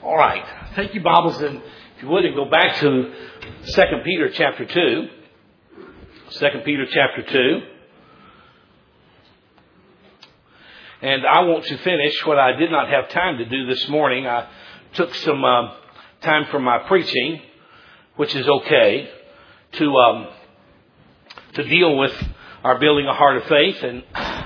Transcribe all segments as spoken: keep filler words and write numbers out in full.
All right. Take your Bibles and, if you would, and go back to Second Peter chapter two. Second Peter chapter two. And I want to finish what I did not have time to do this morning. I took some uh, time from my preaching, which is okay, to um, to deal with our building a heart of faith. And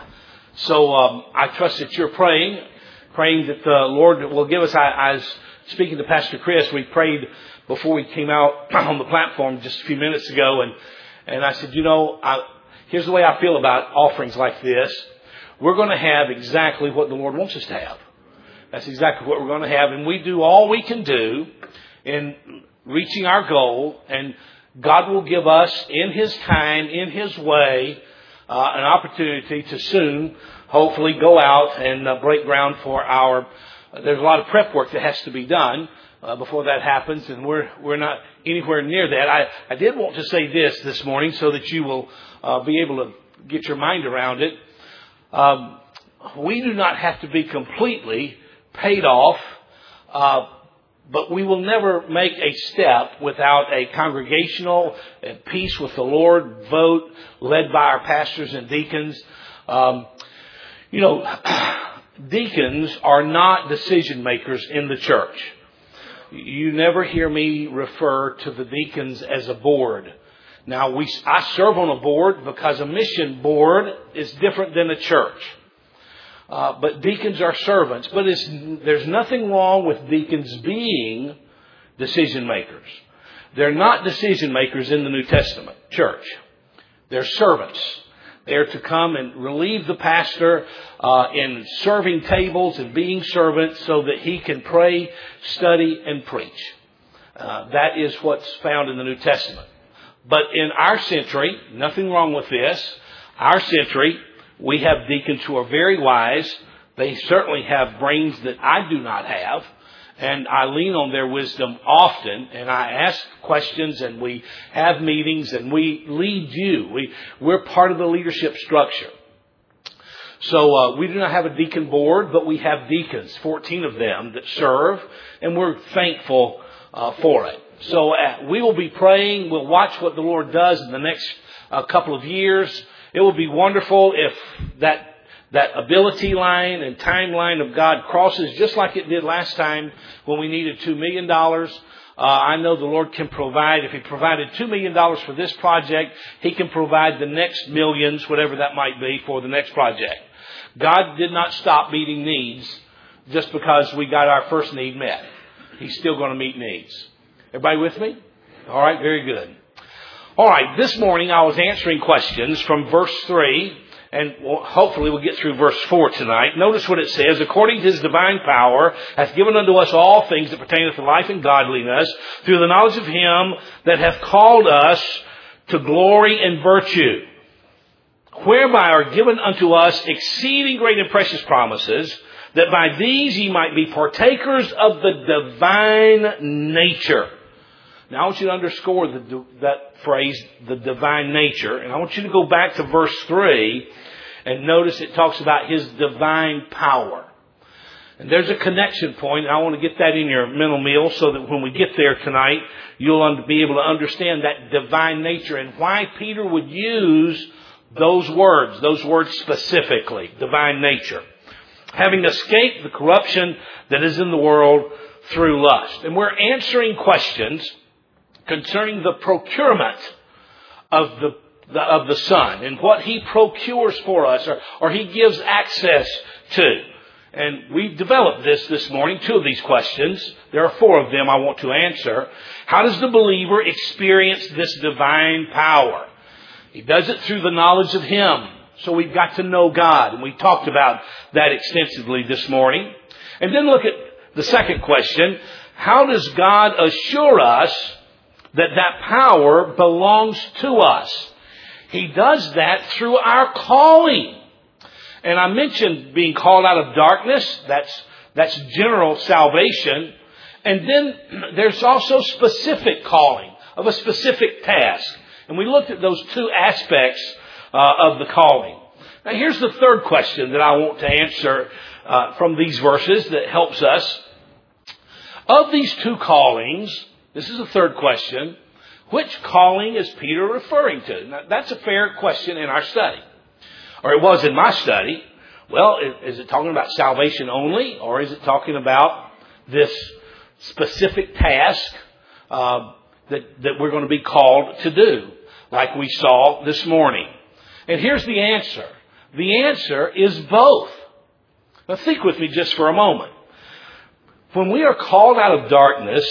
so um, I trust that you're praying, praying that the Lord will give us. I, I was speaking to Pastor Chris. We prayed before we came out on the platform just a few minutes ago, and and I said, you know, I, here's the way I feel about offerings like this. We're going to have exactly what the Lord wants us to have. That's exactly what we're going to have, and we do all we can do in reaching our goal, and God will give us, in His time, in His way, uh, an opportunity to soon, hopefully, go out and uh, break ground for our. Uh, there's a lot of prep work that has to be done uh, before that happens, and we're we're not anywhere near that. I, I did want to say this this morning so that you will uh, be able to get your mind around it. Um, we do not have to be completely paid off, uh, but we will never make a step without a congregational and peace with the Lord vote led by our pastors and deacons. Um, you know, deacons are not decision makers in the church. You never hear me refer to the deacons as a board. Now, we I serve on a board because a mission board is different than a church. Uh, but deacons are servants. But it's, there's nothing wrong with deacons being decision makers. They're not decision makers in the New Testament church. They're servants. They're to come and relieve the pastor uh, in serving tables and being servants so that he can pray, study, and preach. Uh, that is what's found in the New Testament. But in our century, nothing wrong with this. Our century, we have deacons who are very wise. They certainly have brains that I do not have. And I lean on their wisdom often. And I ask questions, and we have meetings, and we lead you. We, we're part of the leadership structure. So uh, we do not have a deacon board, but we have deacons, fourteen of them that serve. And we're thankful uh, for it. So uh, we will be praying. We'll watch what the Lord does in the next uh, couple of years. It will be wonderful if that that ability line and timeline of God crosses just like it did last time when we needed two million dollars. Uh, I know the Lord can provide. If He provided two million dollars for this project, He can provide the next millions, whatever that might be, for the next project. God did not stop meeting needs just because we got our first need met. He's still going to meet needs. Everybody with me? All right, very good. All right, this morning I was answering questions from verse three, and hopefully we'll get through verse four tonight. Notice what it says. According to His divine power, hath given unto us all things that pertain to life and godliness, through the knowledge of Him that hath called us to glory and virtue, whereby are given unto us exceeding great and precious promises, that by these ye might be partakers of the divine nature. Now I want you to underscore the, that phrase, the divine nature. And I want you to go back to verse three and notice it talks about His divine power. And there's a connection point. And I want to get that in your mental meal so that when we get there tonight, you'll be able to understand that divine nature and why Peter would use those words, those words specifically, divine nature. Having escaped the corruption that is in the world through lust. And we're answering questions concerning the procurement of the, the of the Son and what He procures for us or, or He gives access to. And we've developed this this morning, two of these questions. There are four of them I want to answer. How does the believer experience this divine power? He does it through the knowledge of Him. So we've got to know God. And we talked about that extensively this morning. And then look at the second question. How does God assure us that that power belongs to us? He does that through our calling. And I mentioned being called out of darkness. That's, that's general salvation. And then there's also specific calling of a specific task. And we looked at those two aspects uh, of the calling. Now here's the third question that I want to answer uh, from these verses that helps us. Of these two callings, this is the third question, which calling is Peter referring to? Now, that's a fair question in our study. Or it was in my study. Well, is it talking about salvation only? Or is it talking about this specific task uh, that, that we're going to be called to do, like we saw this morning? And here's the answer. The answer is both. Now think with me just for a moment. When we are called out of darkness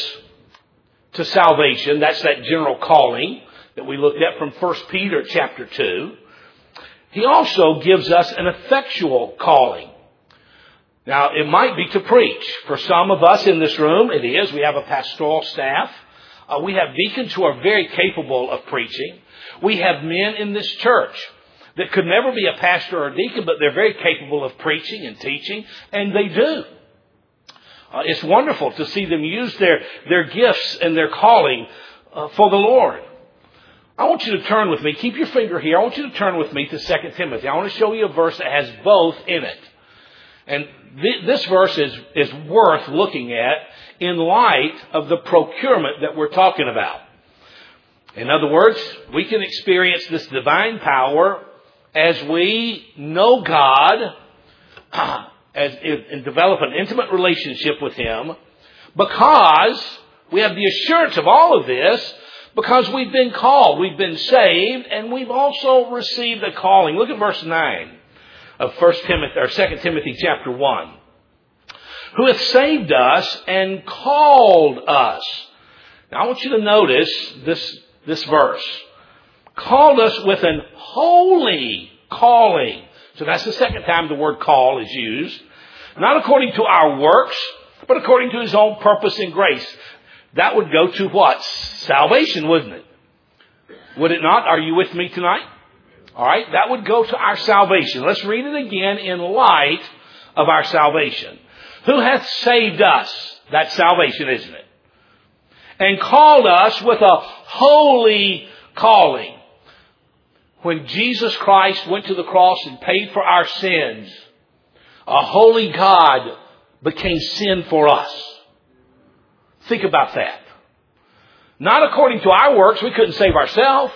to salvation, that's that general calling that we looked at from First Peter chapter two. He also gives us an effectual calling. Now, it might be to preach. For some of us in this room, it is. We have a pastoral staff. Uh, we have deacons who are very capable of preaching. We have men in this church that could never be a pastor or a deacon, but they're very capable of preaching and teaching, and they do. Uh, it's wonderful to see them use their, their gifts and their calling uh, for the Lord. I want you to turn with me. Keep your finger here. I want you to turn with me to Second Timothy. I want to show you a verse that has both in it. And th- this verse is, is worth looking at in light of the procurement that we're talking about. In other words, we can experience this divine power as we know God uh, as, and develop an intimate relationship with Him, because we have the assurance of all of this, because we've been called, we've been saved, and we've also received a calling. Look at verse nine of First Timothy or Second Timothy chapter one. Who hath saved us and called us. Now I want you to notice this, this verse. Called us with an holy calling. So that's the second time the word call is used. Not according to our works, but according to His own purpose and grace. That would go to what? Salvation, wouldn't it? Would it not? Are you with me tonight? All right. That would go to our salvation. Let's read it again in light of our salvation. Who hath saved us? That's salvation, isn't it? And called us with a holy calling. When Jesus Christ went to the cross and paid for our sins, a holy God became sin for us. Think about that. Not according to our works, we couldn't save ourselves,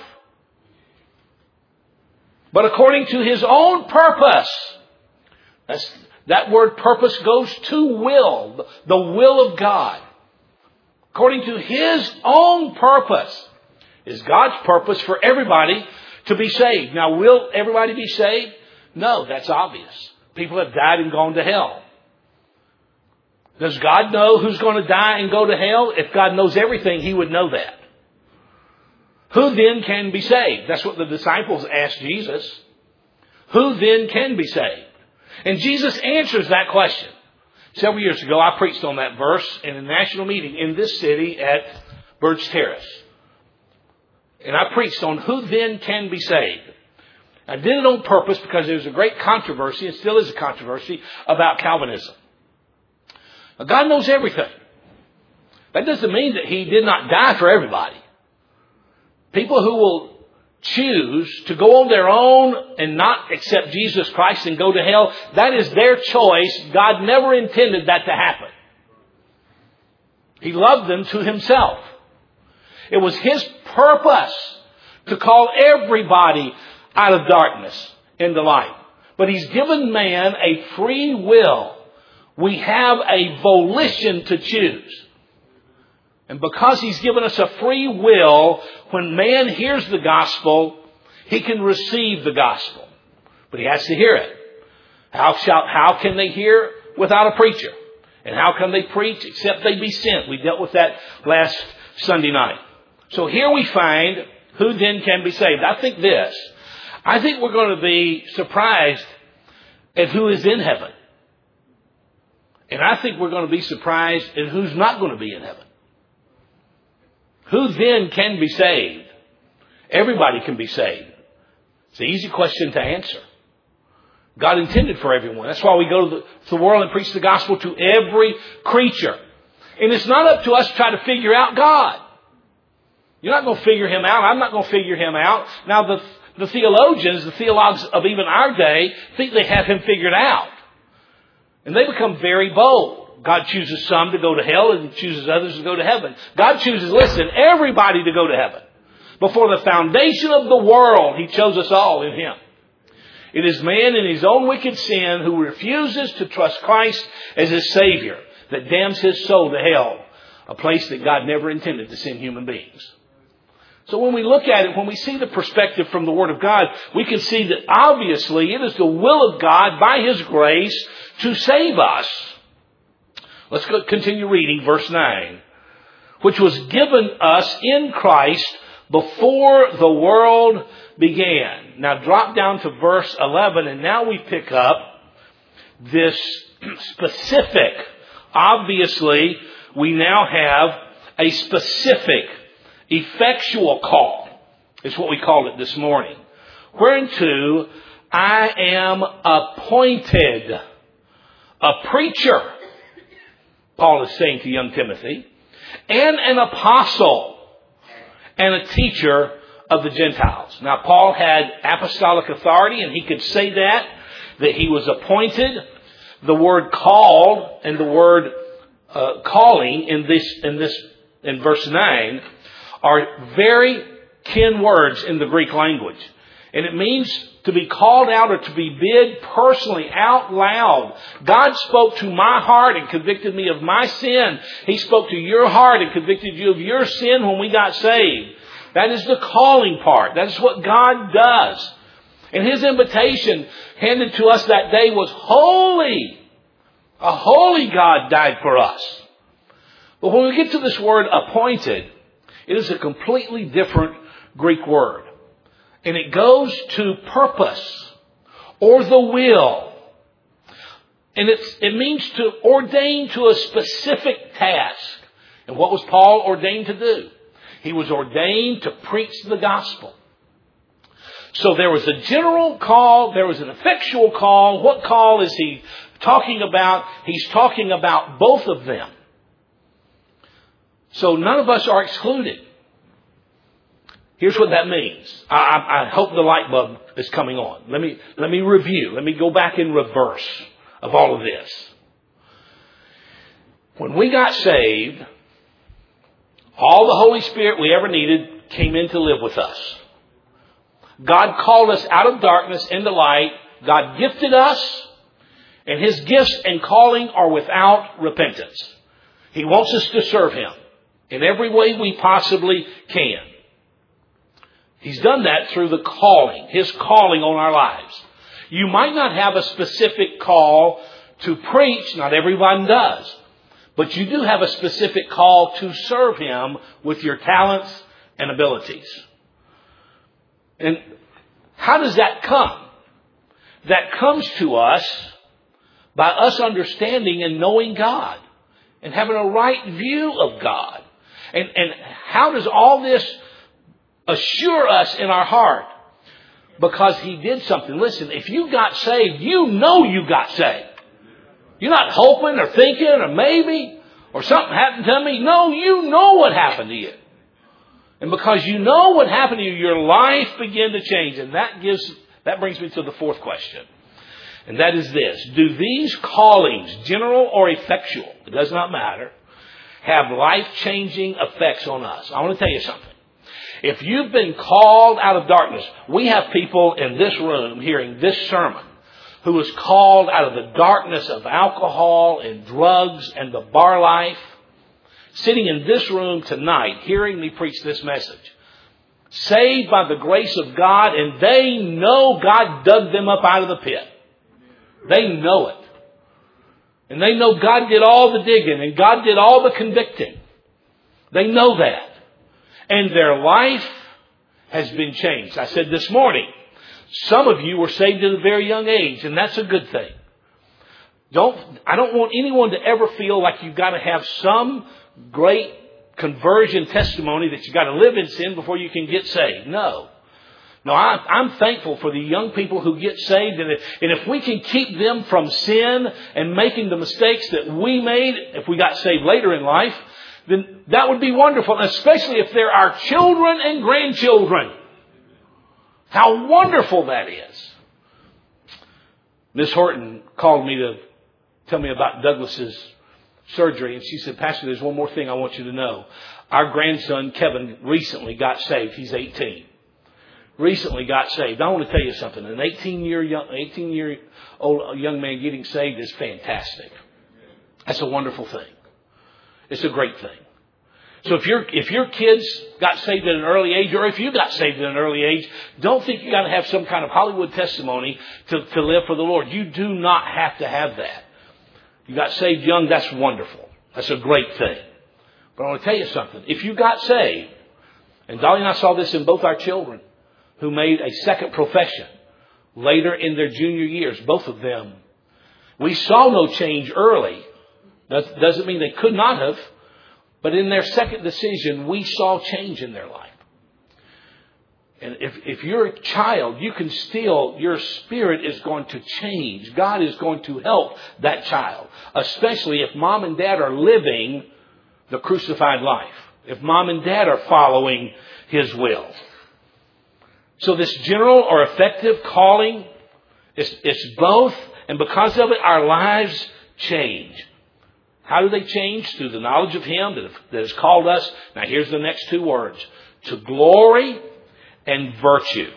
but according to His own purpose. That's, that word purpose goes to will, the will of God. According to His own purpose is God's purpose for everybody to be saved. Now, will everybody be saved? No, that's obvious. People have died and gone to hell. Does God know who's going to die and go to hell? If God knows everything, He would know that. Who then can be saved? That's what the disciples asked Jesus. Who then can be saved? And Jesus answers that question. Several years ago, I preached on that verse in a national meeting in this city at Burge Terrace. And I preached on who then can be saved. I did it on purpose because there was a great controversy, and still is a controversy, about Calvinism. Now, God knows everything. That doesn't mean that He did not die for everybody. People who will choose to go on their own and not accept Jesus Christ and go to hell, that is their choice. God never intended that to happen. He loved them to Himself. It was His purpose to call everybody out of darkness into light. But He's given man a free will. We have a volition to choose. And because He's given us a free will, when man hears the gospel, he can receive the gospel. But he has to hear it. How shall, how can they hear without a preacher? And how can they preach except they be sent? We dealt with that last Sunday night. So here we find who then can be saved. I think this. I think we're going to be surprised at who is in heaven. And I think we're going to be surprised at who's not going to be in heaven. Who then can be saved? Everybody can be saved. It's an easy question to answer. God intended for everyone. That's why we go to the, to the world and preach the gospel to every creature. And it's not up to us to try to figure out God. You're not going to figure Him out. I'm not going to figure Him out. Now, the, the theologians, the theologues of even our day, think they have Him figured out. And they become very bold. God chooses some to go to hell and chooses others to go to heaven. God chooses, listen, everybody to go to heaven. Before the foundation of the world, He chose us all in Him. It is man in his own wicked sin who refuses to trust Christ as his Savior that damns his soul to hell, a place that God never intended to send human beings. So when we look at it, when we see the perspective from the Word of God, we can see that obviously it is the will of God by His grace to save us. Let's go, continue reading verse nine. Which was given us in Christ before the world began. Now drop down to verse eleven, and now we pick up this specific. Obviously, we now have a specific, effectual call. It's what we called it this morning. Whereunto I am appointed a preacher, Paul is saying to young Timothy, and an apostle and a teacher of the Gentiles. Now, Paul had apostolic authority, and he could say that, that he was appointed. The word called and the word uh, calling in this, in this, in verse nine are very kin words in the Greek language. And it means to be called out or to be bid personally out loud. God spoke to my heart and convicted me of my sin. He spoke to your heart and convicted you of your sin when we got saved. That is the calling part. That is what God does. And His invitation handed to us that day was holy. A holy God died for us. But when we get to this word appointed, it is a completely different Greek word. And it goes to purpose or the will. And it's, it means to ordain to a specific task. And what was Paul ordained to do? He was ordained to preach the gospel. So there was a general call. There was an effectual call. What call is he talking about? He's talking about both of them. So none of us are excluded. Here's what that means. I, I, I hope the light bulb is coming on. Let me, let me review. Let me go back in reverse of all of this. When we got saved, all the Holy Spirit we ever needed came in to live with us. God called us out of darkness into light. God gifted us, and His gifts and calling are without repentance. He wants us to serve Him in every way we possibly can. He's done that through the calling, His calling on our lives. You might not have a specific call to preach. Not everyone does. But you do have a specific call to serve Him with your talents and abilities. And how does that come? That comes to us by us understanding and knowing God and having a right view of God. And, and how does all this assure us in our heart? Because He did something. Listen, if you got saved, you know you got saved. You're not hoping or thinking or maybe or something happened to me. No, you know what happened to you. And because you know what happened to you, your life began to change. And that gives, that brings me to the fourth question. And that is this. Do these callings, general or effectual, it does not matter, have life-changing effects on us? I want to tell you something. If you've been called out of darkness, we have people in this room hearing this sermon who was called out of the darkness of alcohol and drugs and the bar life, sitting in this room tonight, hearing me preach this message, saved by the grace of God, and they know God dug them up out of the pit. They know it. And they know God did all the digging and God did all the convicting. They know that. And their life has been changed. I said this morning, some of you were saved at a very young age, and that's a good thing. Don't, I don't want anyone to ever feel like you've got to have some great conversion testimony that you've got to live in sin before you can get saved. No. No, I, I'm thankful for the young people who get saved. And if, and if we can keep them from sin and making the mistakes that we made if we got saved later in life, then that would be wonderful. Especially if they're our children and grandchildren. How wonderful that is. Miss Horton called me to tell me about Douglas's surgery, and she said, Pastor, there's one more thing I want you to know. Our grandson, Kevin, recently got saved. He's eighteen. Recently got saved. I want to tell you something. An eighteen-year young, eighteen-year-old young man getting saved is fantastic. That's a wonderful thing. It's a great thing. So if your if your kids got saved at an early age, or if you got saved at an early age, don't think you got to have some kind of Hollywood testimony to, to live for the Lord. You do not have to have that. You got saved young, that's wonderful. That's a great thing. But I want to tell you something. If you got saved, and Dolly and I saw this in both our children, who made a second profession later in their junior years, both of them, we saw no change early. That doesn't mean they could not have. But in their second decision, we saw change in their life. And if, if you're a child, you can still, your spirit is going to change. God is going to help that child. Especially if mom and dad are living the crucified life. If mom and dad are following His will. So this general or effective calling, it's, it's both. And because of it, our lives change. How do they change? Through the knowledge of Him that has called us. Now here's the next two words. To glory and virtue.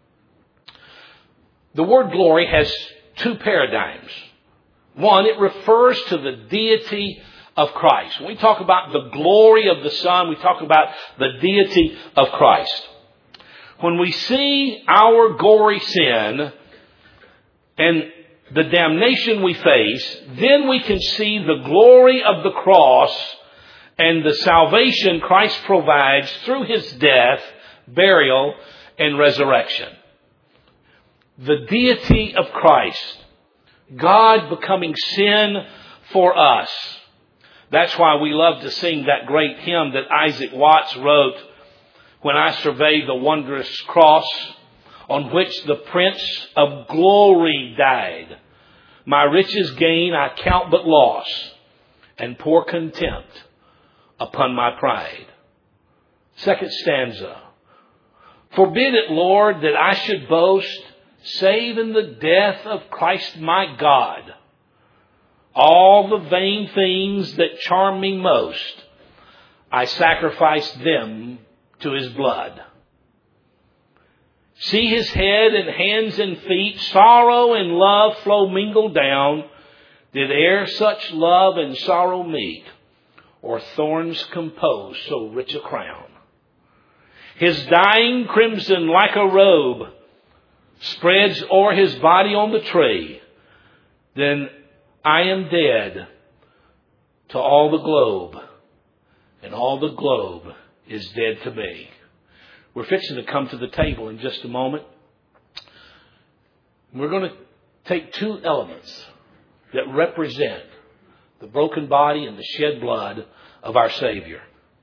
The word glory has two paradigms. One, it refers to the deity of Christ. When we talk about the glory of the Son, we talk about the deity of Christ. When we see our gory sin and the damnation we face, then we can see the glory of the cross and the salvation Christ provides through His death, burial, and resurrection. The deity of Christ. God becoming sin for us. That's why we love to sing that great hymn that Isaac Watts wrote, When I Survey the Wondrous Cross, on which the Prince of Glory died. My riches gain I count but loss, and pour contempt upon my pride. Second stanza. Forbid it, Lord, that I should boast, save in the death of Christ my God. All the vain things that charm me most, I sacrifice them to His blood. See His head and hands and feet, sorrow and love flow mingled down. Did e'er such love and sorrow meet, or thorns compose so rich a crown? His dying crimson like a robe spreads o'er His body on the tree. Then I am dead to all the globe, and all the globe is dead to me. We're fixing to come to the table in just a moment. We're going to take two elements that represent the broken body and the shed blood of our Savior.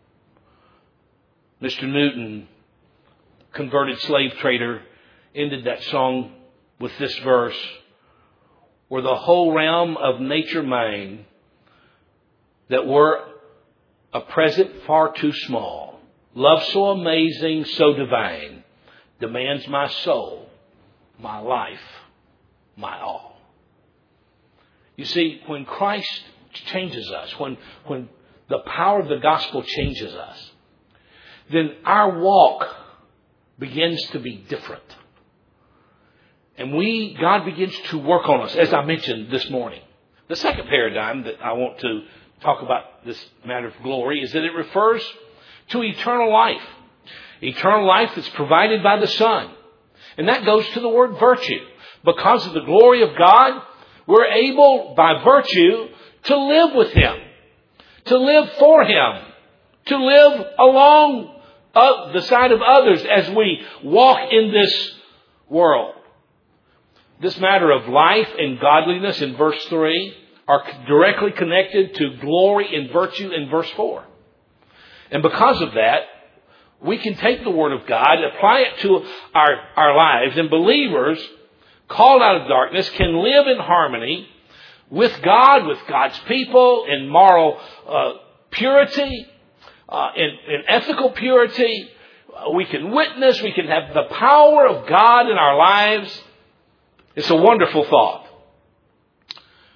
Mister Newton, converted slave trader, ended that song with this verse. Were the whole realm of nature mine, that were a present far too small, love so amazing, so divine, demands my soul, my life, my all. You see, when Christ changes us, when, when the power of the gospel changes us, then our walk begins to be different. And we, God begins to work on us, as I mentioned this morning. The second paradigm that I want to talk about this matter of glory is that it refers to eternal life. Eternal life that's provided by the Son. And that goes to the word virtue. Because of the glory of God, we're able, by virtue, to live with Him. To live for Him. To live along uh, the side of others as we walk in this world. This matter of life and godliness in verse three are directly connected to glory and virtue in verse four. And because of that, we can take the Word of God, apply it to our, our lives, and believers called out of darkness can live in harmony with God, with God's people, in moral uh, purity, uh, in, in ethical purity. We can witness, we can have the power of God in our lives. It's a wonderful thought.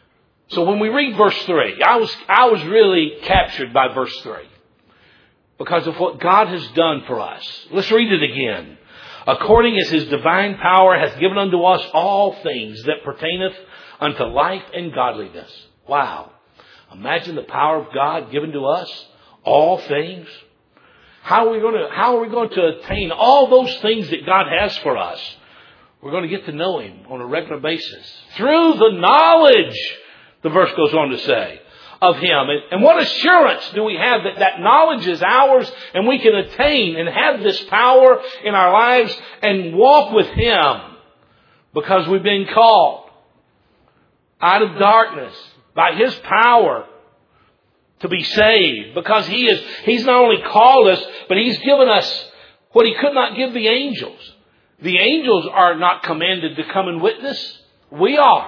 So when we read verse three, I was, I was really captured by verse three because of what God has done for us. Let's read it again. According as His divine power hath given unto us all things that pertaineth unto life and godliness. Wow. Imagine the power of God given to us, all things. How are we going to, how are we going to attain all those things that God has for us? We're going to get to know Him on a regular basis through the knowledge, the verse goes on to say, of Him. And, and what assurance do we have that that knowledge is ours and we can attain and have this power in our lives and walk with Him because we've been called out of darkness by His power to be saved, because He is, He's not only called us, but He's given us what He could not give the angels. The angels are not commanded to come and witness. We are.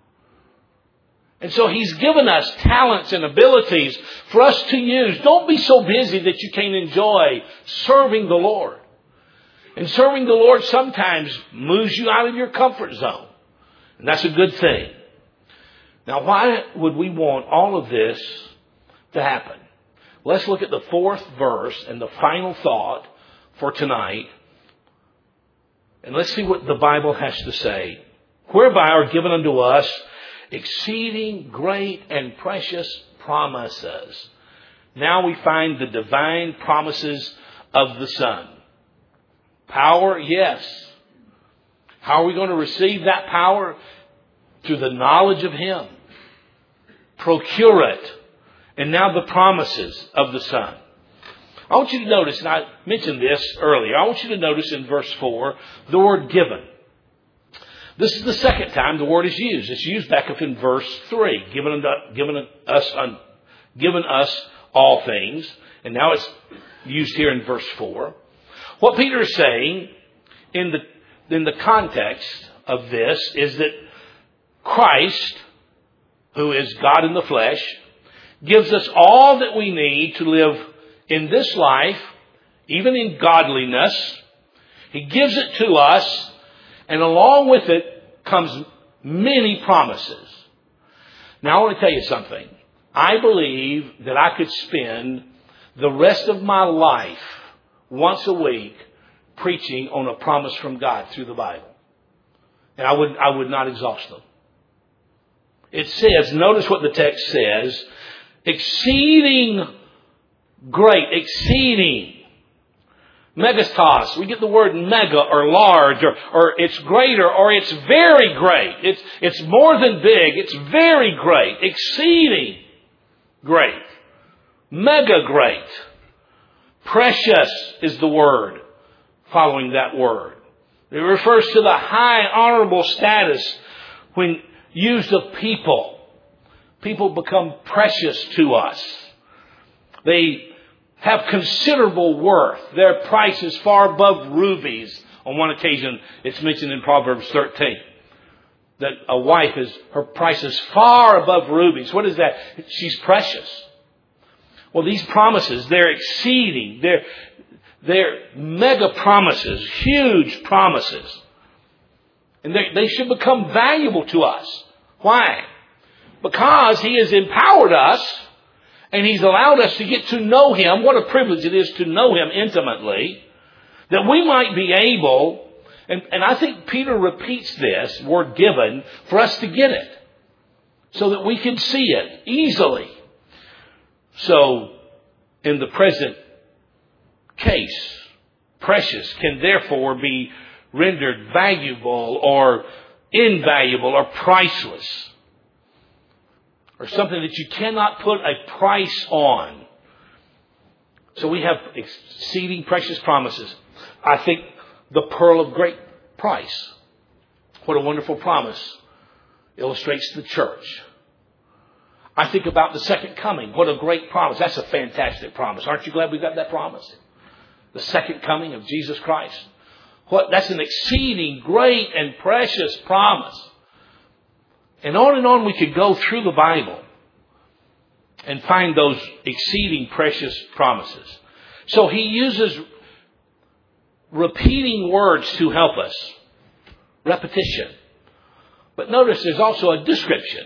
And so He's given us talents and abilities for us to use. Don't be so busy that you can't enjoy serving the Lord. And serving the Lord sometimes moves you out of your comfort zone. And that's a good thing. Now, why would we want all of this to happen? Let's look at the fourth verse and the final thought for tonight. And let's see what the Bible has to say. Whereby are given unto us exceeding great and precious promises. Now we find the divine promises of the Son. Power, yes. How are we going to receive that power? Through the knowledge of Him. Procure it. And now the promises of the Son. I want you to notice, and I mentioned this earlier, I want you to notice in verse four, the word given. This is the second time the word is used. It's used back up in verse three. Given, given us, given us all things. And now it's used here in verse four. What Peter is saying in the, in the context of this is that Christ, who is God in the flesh, gives us all that we need to live in this life, even in godliness. He gives it to us, and along with it comes many promises. Now I want to tell you something. I believe that I could spend the rest of my life once a week preaching on a promise from God through the Bible. And I would, I would not exhaust them. It says, notice what the text says, exceeding great, exceeding. Megastos. We get the word mega or large or, or it's greater or it's very great. It's, it's more than big. It's very great. Exceeding great. Mega great. Precious is the word following that word. It refers to the high honorable status when used of people. People become precious to us. They have considerable worth. Their price is far above rubies. On one occasion, it's mentioned in Proverbs thirteen that a wife is, her price is far above rubies. What is that? She's precious. Well, these promises, they're exceeding. They're, they're mega promises, huge promises. And they, they should become valuable to us. Why? Because He has empowered us and He's allowed us to get to know Him. What a privilege it is to know Him intimately. That we might be able, and, and I think Peter repeats this word given for us to get it. So that we can see it easily. So, in the present case, precious can therefore be rendered valuable or invaluable or priceless. Or something that you cannot put a price on. So we have exceeding precious promises. I think the pearl of great price. What a wonderful promise. Illustrates the church. I think about the second coming. What a great promise. That's a fantastic promise. Aren't you glad we got that promise? The second coming of Jesus Christ. What? That's an exceeding great and precious promise. And on and on we could go through the Bible and find those exceeding precious promises. So He uses repeating words to help us. Repetition. But notice there's also a description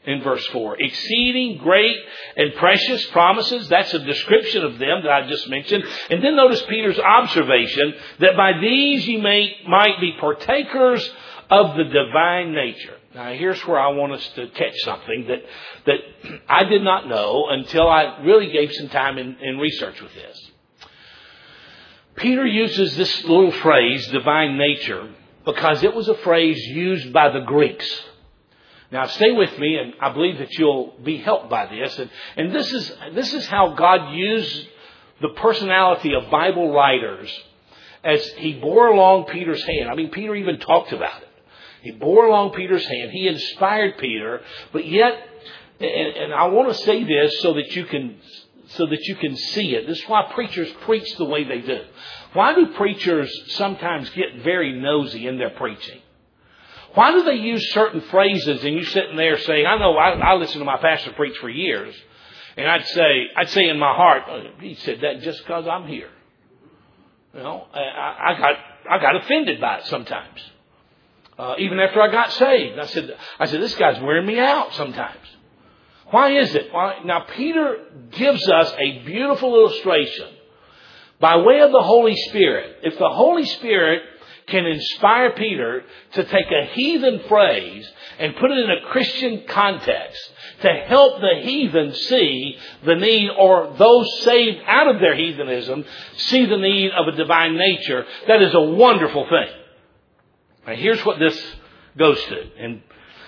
in verse four. Exceeding great and precious promises. That's a description of them that I just mentioned. And then notice Peter's observation that by these you may might be partakers of the divine nature. Now here's where I want us to catch something that, that I did not know until I really gave some time in, in research with this. Peter uses this little phrase, divine nature, because it was a phrase used by the Greeks. Now stay with me, and I believe that you'll be helped by this. And, and this is this is how God used the personality of Bible writers as he bore along Peter's hand. I mean, Peter even talked about it. He bore along Peter's hand. He inspired Peter, but yet, and, and I want to say this so that you can so that you can see it. This is why preachers preach the way they do. Why do preachers sometimes get very nosy in their preaching? Why do they use certain phrases and you sitting there saying, I know I, I listened to my pastor preach for years, and I'd say, I'd say in my heart, oh, he said that just because I'm here. You know, I, I got I got offended by it sometimes. Uh, even after I got saved, I said, I said, this guy's wearing me out sometimes. Why is it? Why? Now, Peter gives us a beautiful illustration by way of the Holy Spirit. If the Holy Spirit can inspire Peter to take a heathen phrase and put it in a Christian context to help the heathen see the need, or those saved out of their heathenism see the need of a divine nature, that is a wonderful thing. Now, here's what this goes to. And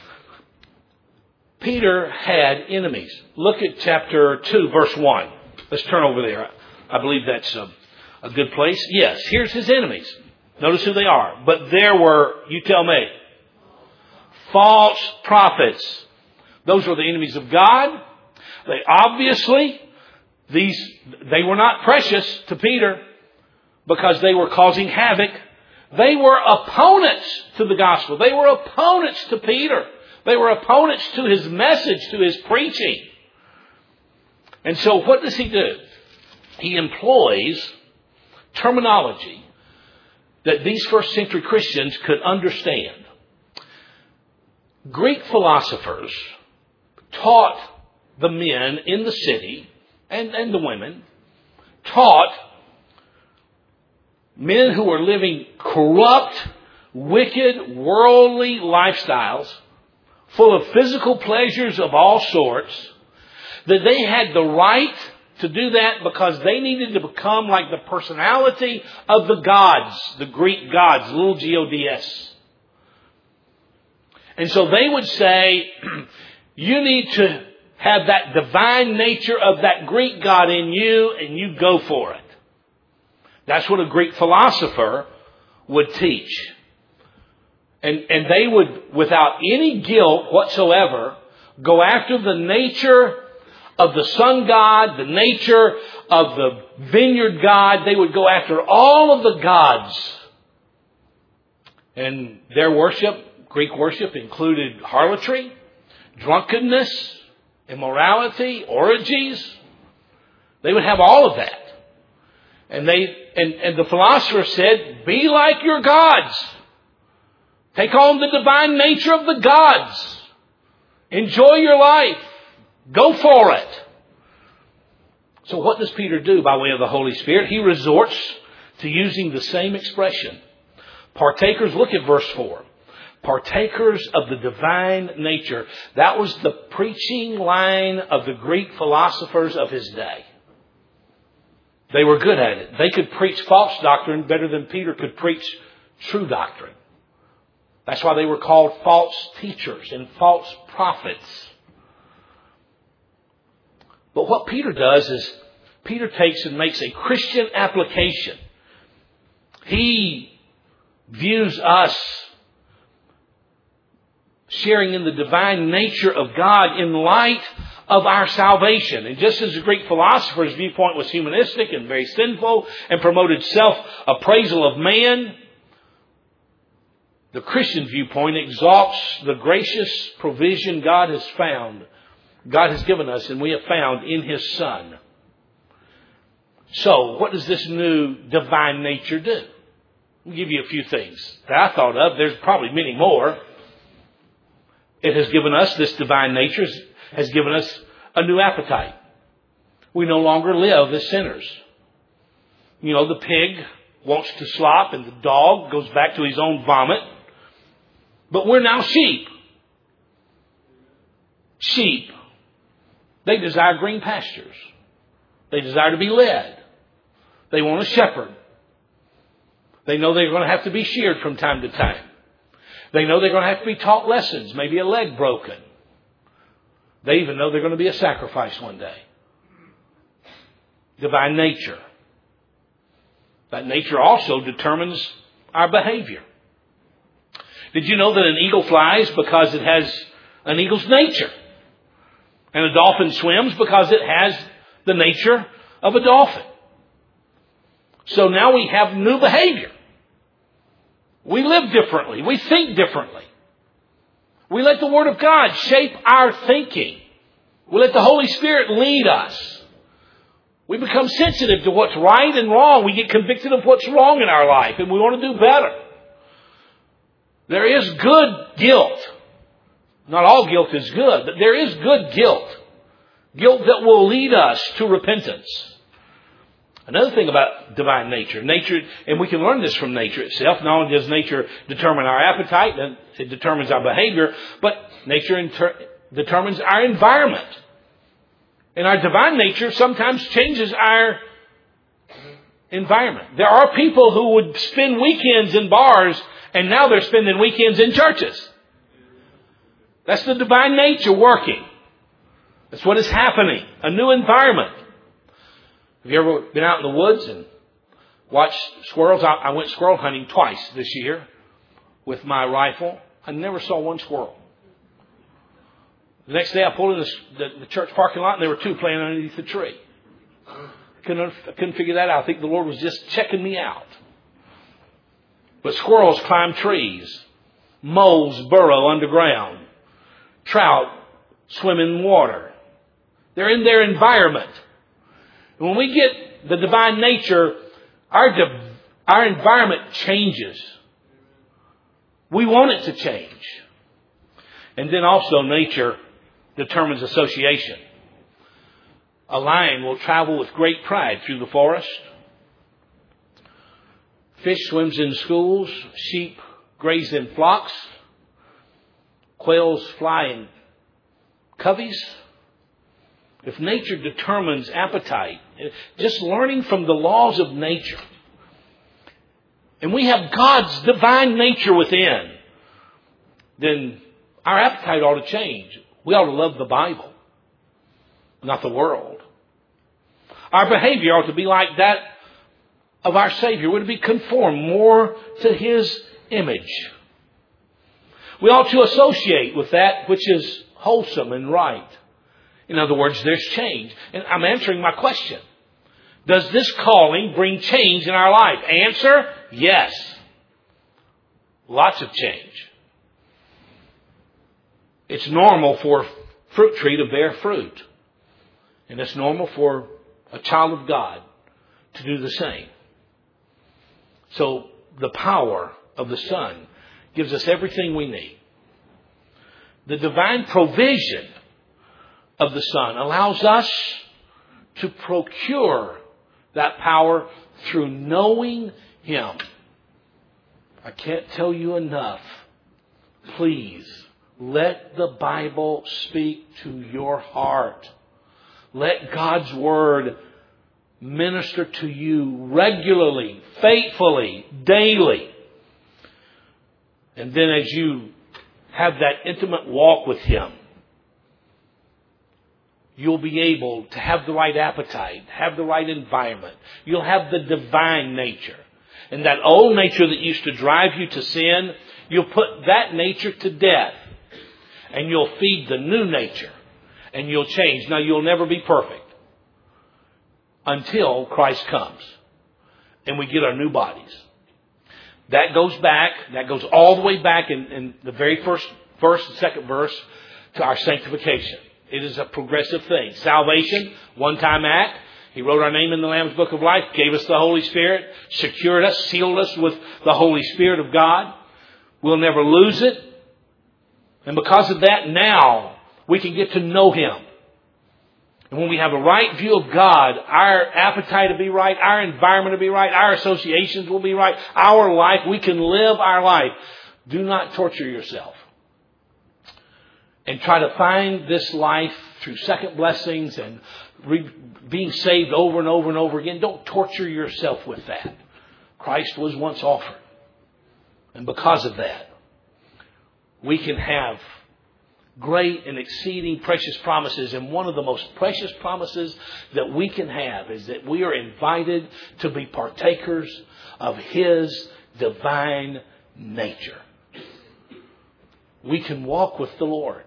Peter had enemies. Look at chapter two, verse one. Let's turn over there. I believe that's a, a good place. Yes, here's his enemies. Notice who they are. But there were, you tell me, false prophets. Those were the enemies of God. They obviously, these, they were not precious to Peter because they were causing havoc. They were opponents to the gospel. They were opponents to Peter. They were opponents to his message, to his preaching. And so what does he do? He employs terminology that these first century Christians could understand. Greek philosophers taught the men in the city, and, and the women, taught men who were living corrupt, wicked, worldly lifestyles, full of physical pleasures of all sorts, that they had the right to do that because they needed to become like the personality of the gods, the Greek gods, little G O D S. And so they would say, you need to have that divine nature of that Greek god in you, and you go for it. That's what a Greek philosopher would teach. And, and they would, without any guilt whatsoever, go after the nature of the sun god, the nature of the vineyard god. They would go after all of the gods. And their worship, Greek worship, included harlotry, drunkenness, immorality, orgies. They would have all of that. And they and, and the philosopher said, be like your gods. Take on the divine nature of the gods. Enjoy your life. Go for it. So what does Peter do by way of the Holy Spirit? He resorts to using the same expression. Partakers, look at verse four. Partakers of the divine nature. That was the preaching line of the Greek philosophers of his day. They were good at it. They could preach false doctrine better than Peter could preach true doctrine. That's why they were called false teachers and false prophets. But what Peter does is Peter takes and makes a Christian application. He views us sharing in the divine nature of God in light of our salvation. And just as the Greek philosopher's viewpoint was humanistic and very sinful and promoted self-appraisal of man, the Christian viewpoint exalts the gracious provision God has found, God has given us, and we have found in His Son. So, what does this new divine nature do? I'll give you a few things that I thought of. There's probably many more. it has given us, this divine nature has given us a new appetite. We no longer live as sinners. You know, the pig wants to slop and the dog goes back to his own vomit. But we're now sheep. Sheep. They desire green pastures. They desire to be led. They want a shepherd. They know they're going to have to be sheared from time to time. They know they're going to have to be taught lessons, maybe a leg broken. They even know they're going to be a sacrifice one day. Divine nature. That nature also determines our behavior. Did you know that an eagle flies because it has an eagle's nature? And a dolphin swims because it has the nature of a dolphin. So now we have new behavior. We live differently. We think differently. We let the Word of God shape our thinking. We let the Holy Spirit lead us. We become sensitive to what's right and wrong. We get convicted of what's wrong in our life, and we want to do better. There is good guilt. Not all guilt is good, but there is good guilt. Guilt that will lead us to repentance. Another thing about divine nature, nature, and we can learn this from nature itself. Not only does nature determine our appetite, and it determines our behavior, but nature inter- determines our environment. And our divine nature sometimes changes our environment. There are people who would spend weekends in bars, and now they're spending weekends in churches. That's the divine nature working. That's what is happening. A new environment. Have you ever been out in the woods and watched squirrels? I, I went squirrel hunting twice this year with my rifle. I never saw one squirrel. The next day I pulled in the, the, the church parking lot and there were two playing underneath the tree. I couldn't, I couldn't figure that out. I think the Lord was just checking me out. But squirrels climb trees. Moles burrow underground. Trout swim in water. They're in their environment. And when we get the divine nature, our, div- our environment changes. We want it to change. And then also nature determines association. A lion will travel with great pride through the forest. Fish swims in schools. Sheep graze in flocks. Quails fly in coveys. If nature determines appetite, just learning from the laws of nature, and we have God's divine nature within, then our appetite ought to change. We ought to love the Bible, not the world. Our behavior ought to be like that of our Savior. We're to be conformed more to His image. We ought to associate with that which is wholesome and right. In other words, there's change. And I'm answering my question. Does this calling bring change in our life? Answer, yes. Lots of change. It's normal for a fruit tree to bear fruit. And it's normal for a child of God to do the same. So the power of the Son gives us everything we need. The divine provision of the Son allows us to procure that power through knowing Him. I can't tell you enough. Please, let the Bible speak to your heart. Let God's Word minister to you regularly, faithfully, daily. And then as you have that intimate walk with Him, you'll be able to have the right appetite, have the right environment. You'll have the divine nature. And that old nature that used to drive you to sin, you'll put that nature to death. And you'll feed the new nature. And you'll change. Now, you'll never be perfect until Christ comes and we get our new bodies. That goes back, that goes all the way back in, in the very first verse, the second verse, to our sanctification. It is a progressive thing. Salvation, one-time act. He wrote our name in the Lamb's Book of Life, gave us the Holy Spirit, secured us, sealed us with the Holy Spirit of God. We'll never lose it. And because of that, now we can get to know Him. And when we have a right view of God, our appetite will be right, our environment will be right, our associations will be right, our life, we can live our life. Do not torture yourself. And try to find this life through second blessings and re- being saved over and over and over again. Don't torture yourself with that. Christ was once offered. And because of that, we can have great and exceeding precious promises. And one of the most precious promises that we can have is that we are invited to be partakers of His divine nature. We can walk with the Lord.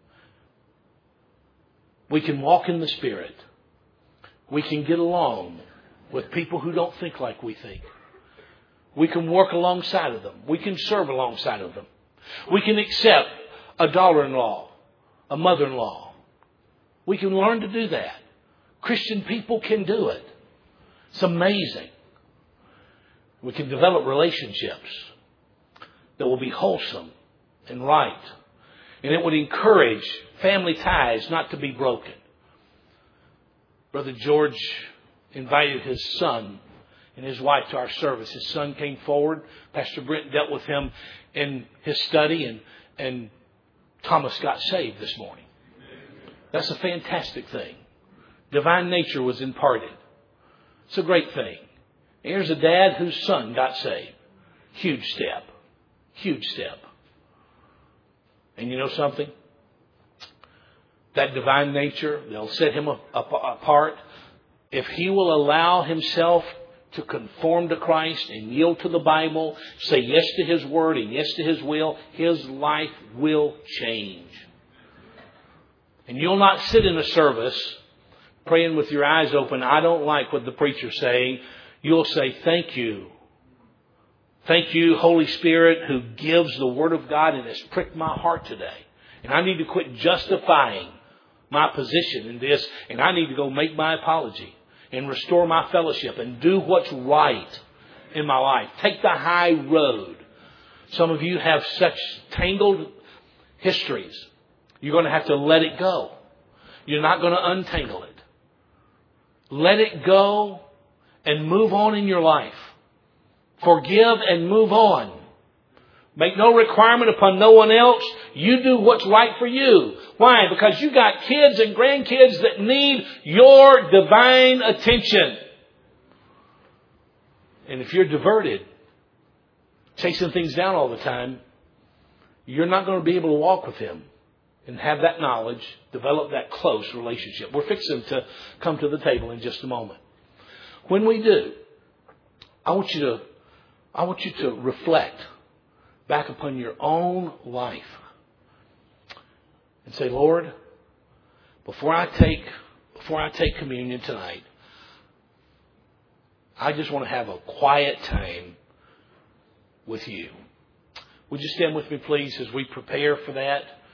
We can walk in the Spirit. We can get along with people who don't think like we think. We can work alongside of them. We can serve alongside of them. We can accept a daughter-in-law, a mother-in-law. We can learn to do that. Christian people can do it. It's amazing. We can develop relationships that will be wholesome and right. And it would encourage family ties not to be broken. Brother George invited his son and his wife to our service. His son came forward. Pastor Brent dealt with him in his study, and, and Thomas got saved this morning. That's a fantastic thing. Divine nature was imparted. It's a great thing. Here's a dad whose son got saved. Huge step. Huge step. And you know something? That divine nature, they'll set him apart. If he will allow himself to conform to Christ and yield to the Bible, say yes to His Word and yes to His will, his life will change. And you'll not sit in a service praying with your eyes open, I don't like what the preacher's saying. You'll say, thank you. Thank you, Holy Spirit, who gives the Word of God and has pricked my heart today. And I need to quit justifying my position in this, and I need to go make my apology and restore my fellowship and do what's right in my life. Take the high road. Some of you have such tangled histories. You're going to have to let it go. You're not going to untangle it. Let it go and move on in your life. Forgive and move on. Make no requirement upon no one else. You do what's right for you. Why? Because you got kids and grandkids that need your divine attention. And if you're diverted, chasing things down all the time, you're not going to be able to walk with Him and have that knowledge, develop that close relationship. We're fixing to come to the table in just a moment. When we do, I want you to, I want you to reflect back upon your own life and say, Lord, before I take, before I take communion tonight, I just want to have a quiet time with you. Would you stand with me, please, as we prepare for that?